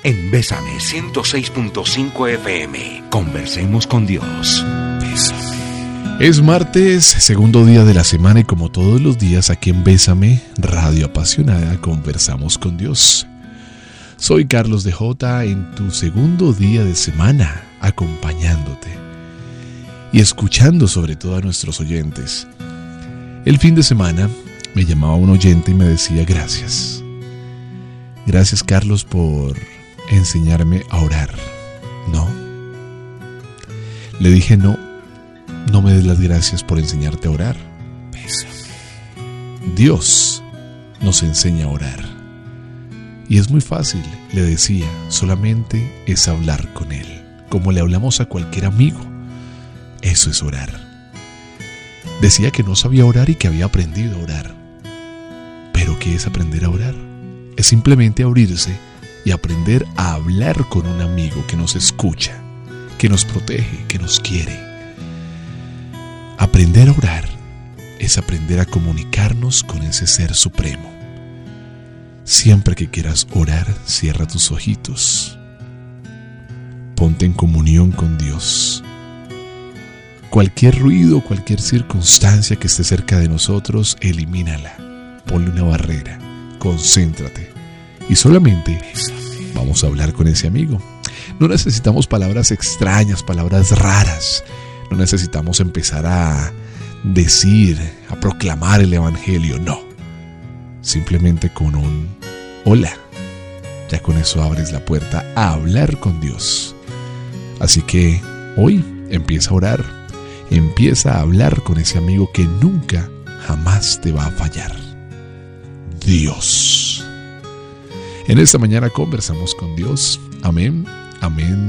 en Bésame 106.5 FM. Conversemos con Dios. Bésame. Es martes, segundo día de la semana, y como todos los días aquí en Bésame, Radio Apasionada, conversamos con Dios. Soy Carlos de J, en tu segundo día de semana, acompañándote y escuchando sobre todo a nuestros oyentes. El fin de semana me llamaba un oyente y me decía: gracias. Gracias, Carlos, por enseñarme a orar. No. Le dije: no me des las gracias por enseñarte a orar. Dios nos enseña a orar. Y es muy fácil, le decía, solamente es hablar con Él, como le hablamos a cualquier amigo. Eso es orar. Decía que no sabía orar y que había aprendido a orar. ¿Pero qué es aprender a orar? Es simplemente abrirse y aprender a hablar con un amigo que nos escucha, que nos protege, que nos quiere. Aprender a orar es aprender a comunicarnos con ese ser supremo. Siempre que quieras orar, cierra tus ojitos. Ponte en comunión con Dios. Cualquier ruido, cualquier circunstancia que esté cerca de nosotros, elimínala. Ponle una barrera. Concéntrate. Y solamente vamos a hablar con ese amigo. No necesitamos palabras extrañas, palabras raras. No necesitamos empezar a decir, a proclamar el evangelio. No. Simplemente con un hola, ya con eso abres la puerta a hablar con Dios. Así que hoy empieza a orar, empieza a hablar con ese amigo que nunca, jamás te va a fallar: Dios. En esta mañana conversamos con Dios. Amén, amén